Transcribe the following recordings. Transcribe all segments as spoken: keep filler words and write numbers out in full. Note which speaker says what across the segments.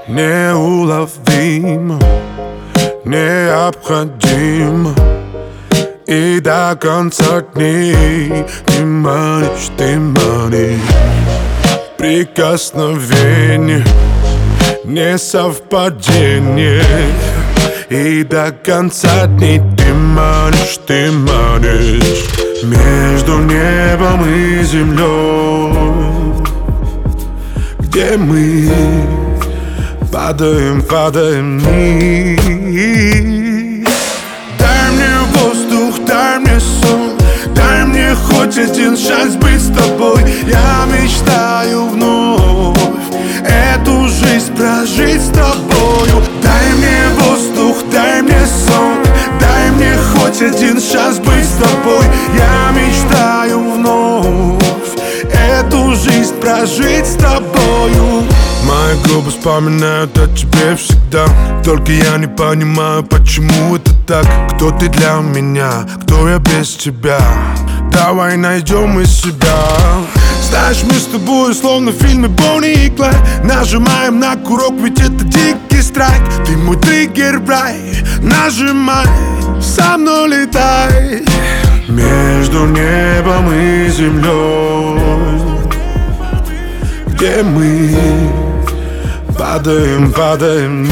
Speaker 1: неуловимо, необходимо. И до конца дней ты манишь, ты манишь. Прикосновение, не совпадение. И до конца дней ты манишь, ты манишь. Между небом и землей, где мы падаем, падаем вниз. Дай мне воздух, дай мне сон, дай мне хоть один шанс быть с тобой. Я мечтаю вновь эту жизнь прожить с тобою. Дай мне воздух, дай мне сон, дай мне хоть один шанс быть с тобой. Я мечтаю вновь эту жизнь прожить с тобою. Мои губы вспоминают о тебе всегда. Только я не понимаю, почему это так. Кто ты для меня, кто я без тебя? Давай найдем мы себя. Знаешь, мы с тобой словно в фильме Бонни и Клайд. Нажимаем на курок, ведь это дикий страйк. Ты мой триггер-брай, нажимай, со мной летай. Между небом и землей, где мы падаем, падаем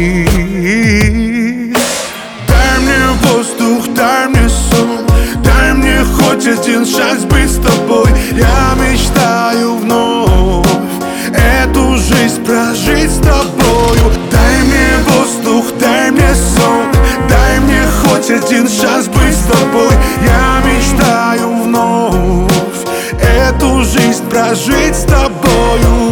Speaker 1: вниз. Дай мне воздух, дай мне сон, дай мне хоть один шанс быть с тобой. Я мечтаю вновь эту жизнь прожить с тобою. Дай мне воздух, дай мне сон, дай мне хоть один шанс быть с тобой. Я мечтаю вновь эту жизнь прожить с тобою.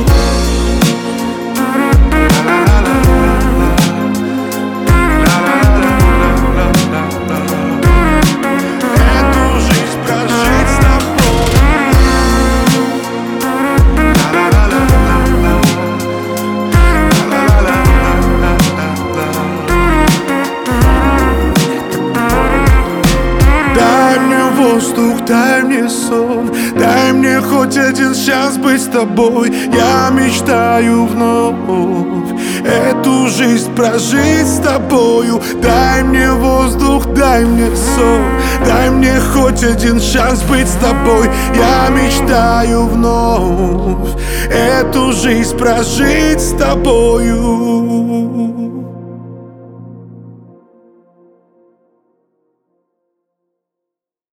Speaker 1: Воздух, дай мне сон, дай мне хоть один шанс быть с тобой. Я мечтаю вновь эту жизнь прожить с тобою. Дай мне воздух, дай мне сон, дай мне хоть один шанс быть с тобой. Я мечтаю вновь эту жизнь прожить с тобою.